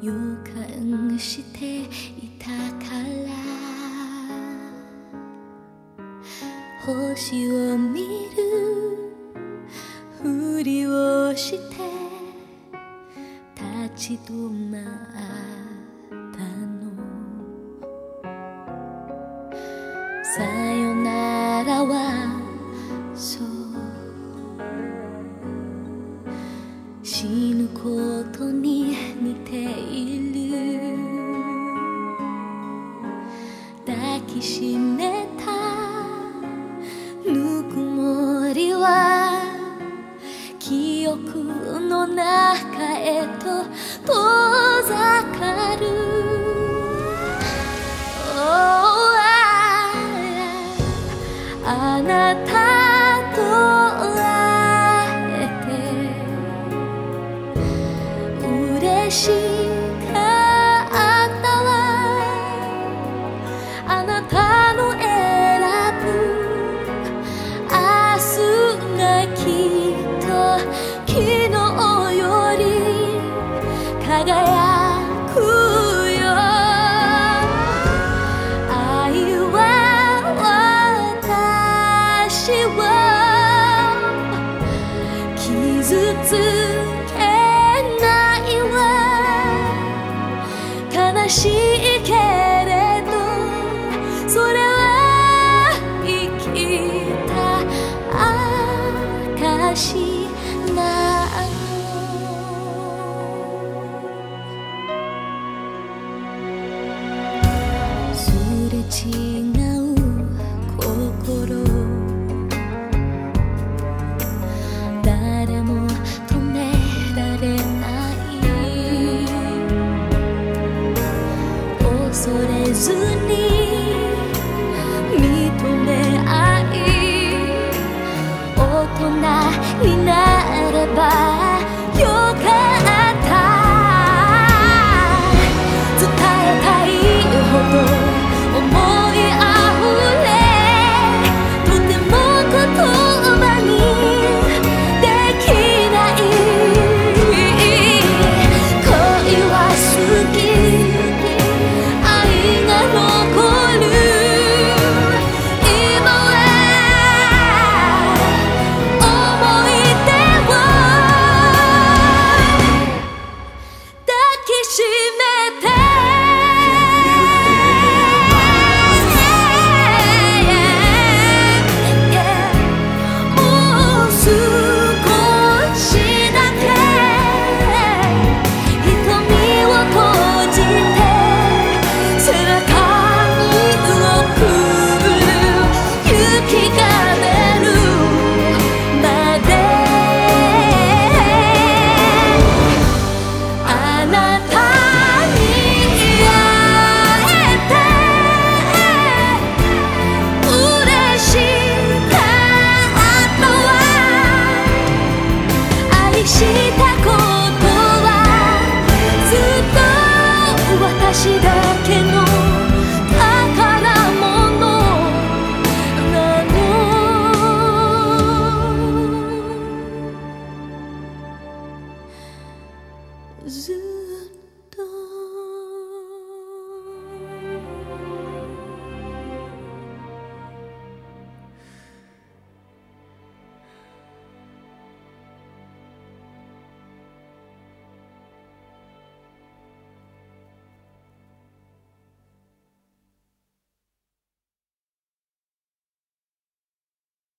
予感していたから星を見るふりをして立ち止まったの。さよならはそう死ぬことに似ている。抱きしめたぬくもりは記憶の中へと遠ざかる。あなたと会えて嬉しかったわ。あなたの選ぶ明日がきっと昨日より輝くよ。愛は私を傷つけないわ。悲しいけれどそれは生きた証なの。すれ違